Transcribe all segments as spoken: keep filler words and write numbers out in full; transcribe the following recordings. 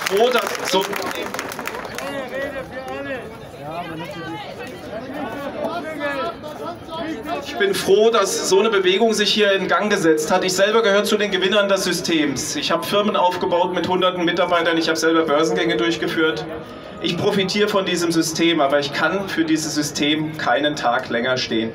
froh, dass so... Ich bin froh, dass so eine Bewegung sich hier in Gang gesetzt hat. Ich selber gehöre zu den Gewinnern des Systems. Ich habe Firmen aufgebaut mit hunderten Mitarbeitern, ich habe selber Börsengänge durchgeführt. Ich profitiere von diesem System, aber ich kann für dieses System keinen Tag länger stehen.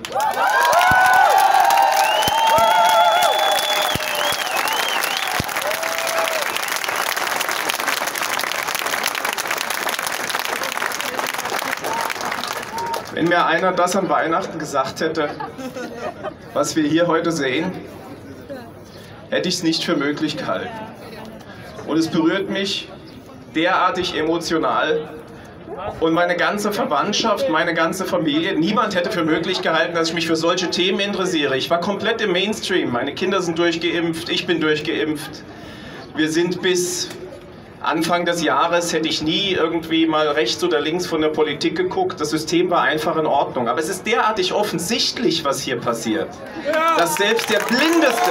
Wenn mir einer das an Weihnachten gesagt hätte, was wir hier heute sehen, hätte ich es nicht für möglich gehalten. Und es berührt mich derartig emotional und meine ganze Verwandtschaft, meine ganze Familie, niemand hätte für möglich gehalten, dass ich mich für solche Themen interessiere. Ich war komplett im Mainstream, meine Kinder sind durchgeimpft, ich bin durchgeimpft. Wir sind bis Anfang des Jahres, hätte ich nie irgendwie mal rechts oder links von der Politik geguckt. Das System war einfach in Ordnung. Aber es ist derartig offensichtlich, was hier passiert, dass selbst der Blindeste,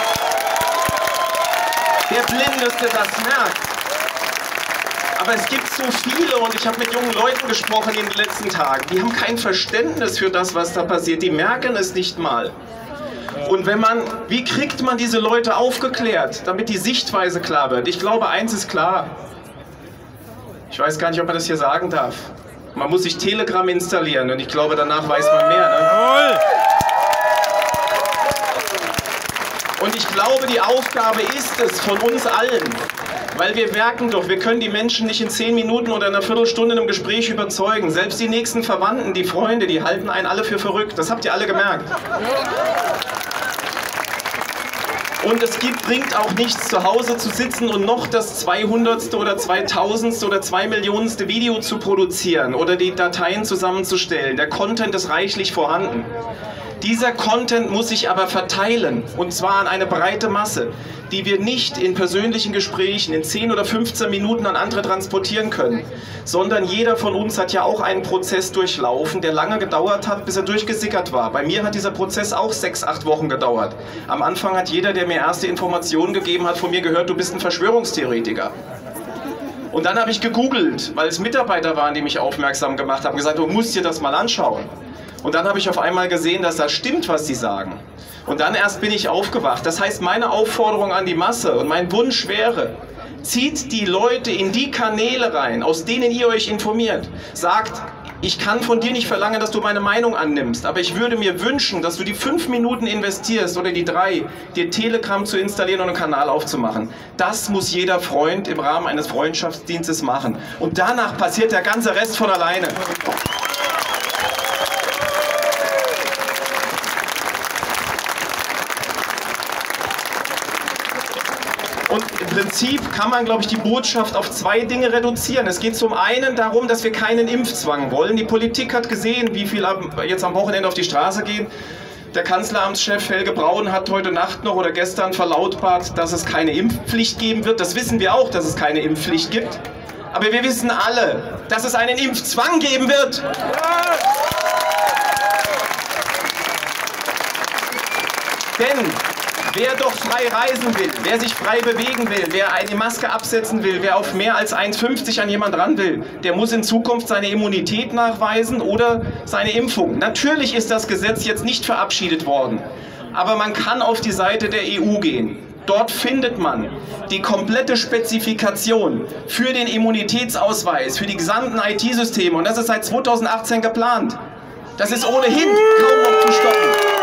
der Blindeste das merkt. Aber es gibt so viele, und ich habe mit jungen Leuten gesprochen in den letzten Tagen, die haben kein Verständnis für das, was da passiert. Die merken es nicht mal. Und wenn man, wie kriegt man diese Leute aufgeklärt, damit die Sichtweise klar wird? Ich glaube, eins ist klar. Ich weiß gar nicht, ob man das hier sagen darf. Man muss sich Telegram installieren und ich glaube, danach weiß man mehr. Ne? Und ich glaube, die Aufgabe ist es von uns allen, weil wir merken doch, wir können die Menschen nicht in zehn Minuten oder einer Viertelstunde in einem Gespräch überzeugen. Selbst die nächsten Verwandten, die Freunde, die halten einen alle für verrückt. Das habt ihr alle gemerkt. Und es gibt, bringt auch nichts, zu Hause zu sitzen und noch das zweihundertste oder zweitausendste oder zwei Millionenste Video zu produzieren oder die Dateien zusammenzustellen. Der Content ist reichlich vorhanden. Dieser Content muss sich aber verteilen, und zwar an eine breite Masse, die wir nicht in persönlichen Gesprächen in zehn oder fünfzehn Minuten an andere transportieren können, sondern jeder von uns hat ja auch einen Prozess durchlaufen, der lange gedauert hat, bis er durchgesickert war. Bei mir hat dieser Prozess auch sechs, acht Wochen gedauert. Am Anfang hat jeder, der mir erste Informationen gegeben hat, von mir gehört, du bist ein Verschwörungstheoretiker. Und dann habe ich gegoogelt, weil es Mitarbeiter waren, die mich aufmerksam gemacht haben, gesagt, du musst dir das mal anschauen. Und dann habe ich auf einmal gesehen, dass das stimmt, was sie sagen. Und dann erst bin ich aufgewacht. Das heißt, meine Aufforderung an die Masse und mein Wunsch wäre, zieht die Leute in die Kanäle rein, aus denen ihr euch informiert. Sagt, ich kann von dir nicht verlangen, dass du meine Meinung annimmst, aber ich würde mir wünschen, dass du die fünf Minuten investierst oder die drei, dir Telegram zu installieren und einen Kanal aufzumachen. Das muss jeder Freund im Rahmen eines Freundschaftsdienstes machen. Und danach passiert der ganze Rest von alleine. Und im Prinzip kann man, glaube ich, die Botschaft auf zwei Dinge reduzieren. Es geht zum einen darum, dass wir keinen Impfzwang wollen. Die Politik hat gesehen, wie viel jetzt am Wochenende auf die Straße gehen. Der Kanzleramtschef Helge Braun hat heute Nacht noch oder gestern verlautbart, dass es keine Impfpflicht geben wird. Das wissen wir auch, dass es keine Impfpflicht gibt. Aber wir wissen alle, dass es einen Impfzwang geben wird. Denn wer doch frei reisen will, wer sich frei bewegen will, wer eine Maske absetzen will, wer auf mehr als eins fünfzig an jemand ran will, der muss in Zukunft seine Immunität nachweisen oder seine Impfung. Natürlich ist das Gesetz jetzt nicht verabschiedet worden, aber man kann auf die Seite der E U gehen. Dort findet man die komplette Spezifikation für den Immunitätsausweis, für die gesamten I T-Systeme, und das ist seit zweitausendachtzehn geplant. Das ist ohnehin kaum noch zu stoppen.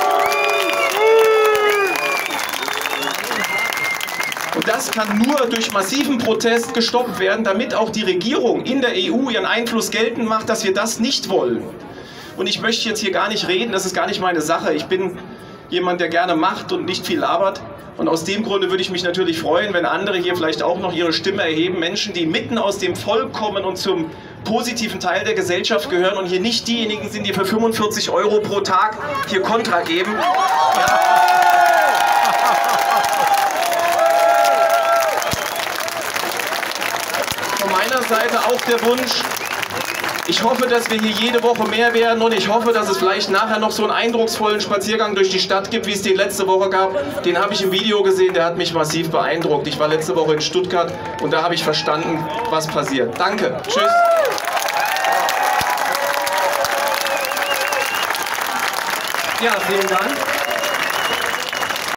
Und das kann nur durch massiven Protest gestoppt werden, damit auch die Regierung in der E U ihren Einfluss geltend macht, dass wir das nicht wollen. Und ich möchte jetzt hier gar nicht reden, das ist gar nicht meine Sache. Ich bin jemand, der gerne macht und nicht viel labert. Und aus dem Grunde würde ich mich natürlich freuen, wenn andere hier vielleicht auch noch ihre Stimme erheben. Menschen, die mitten aus dem Volk kommen und zum positiven Teil der Gesellschaft gehören und hier nicht diejenigen sind, die für fünfundvierzig Euro pro Tag hier Kontra geben. Ja. Von meiner Seite auch der Wunsch, Ich hoffe, dass wir hier jede Woche mehr werden und ich hoffe, dass es vielleicht nachher noch so einen eindrucksvollen Spaziergang durch die Stadt gibt, wie es den letzte Woche gab. Den habe ich im Video gesehen, der hat mich massiv beeindruckt. Ich war letzte Woche in Stuttgart und da habe ich verstanden, was passiert. Danke. Tschüss. Ja, vielen Dank.